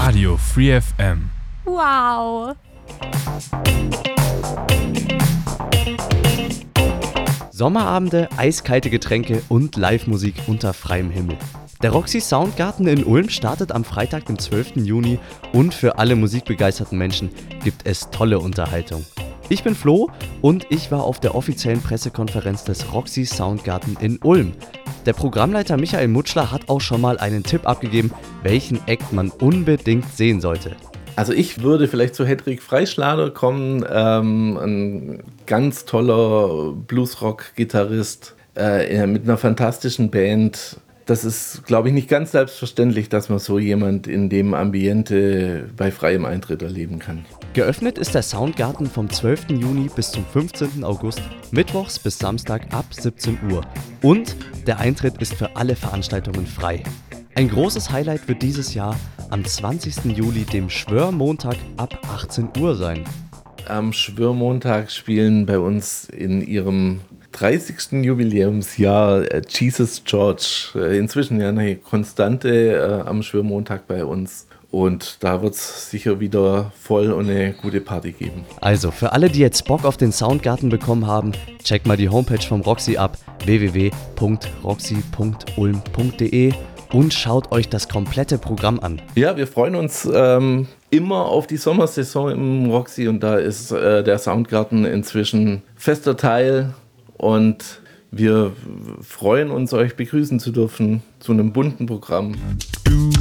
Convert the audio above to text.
Radio Free FM. Wow. Sommerabende, eiskalte Getränke und Live-Musik unter freiem Himmel. Der Roxy Soundgarten in Ulm startet am Freitag, dem 12. Juni und für alle musikbegeisterten Menschen gibt es tolle Unterhaltung. Ich bin Flo und ich war auf der offiziellen Pressekonferenz des Roxy Soundgarten in Ulm. Der Programmleiter Michael Mutschler hat auch schon mal einen Tipp abgegeben, welchen Act man unbedingt sehen sollte. Also ich würde vielleicht zu Hedwig Freischlader kommen, ein ganz toller Bluesrock-Gitarrist mit einer fantastischen Band. Das ist, glaube ich, nicht ganz selbstverständlich, dass man so jemand in dem Ambiente bei freiem Eintritt erleben kann. Geöffnet ist der Soundgarten vom 12. Juni bis zum 15. August, mittwochs bis Samstag ab 17 Uhr. Und der Eintritt ist für alle Veranstaltungen frei. Ein großes Highlight wird dieses Jahr am 20. Juli, dem Schwörmontag, ab 18 Uhr sein. Am Schwörmontag spielen bei uns in ihrem 30. Jubiläumsjahr Jesus George. Inzwischen ja eine Konstante am Schwörmontag bei uns. Und da wird es sicher wieder voll und eine gute Party geben. Also für alle, die jetzt Bock auf den Soundgarten bekommen haben, checkt mal die Homepage vom Roxy ab, www.roxy.ulm.de, und schaut euch das komplette Programm an. Ja, wir freuen uns immer auf die Sommersaison im Roxy und da ist der Soundgarten inzwischen fester Teil und wir freuen uns, euch begrüßen zu dürfen zu einem bunten Programm.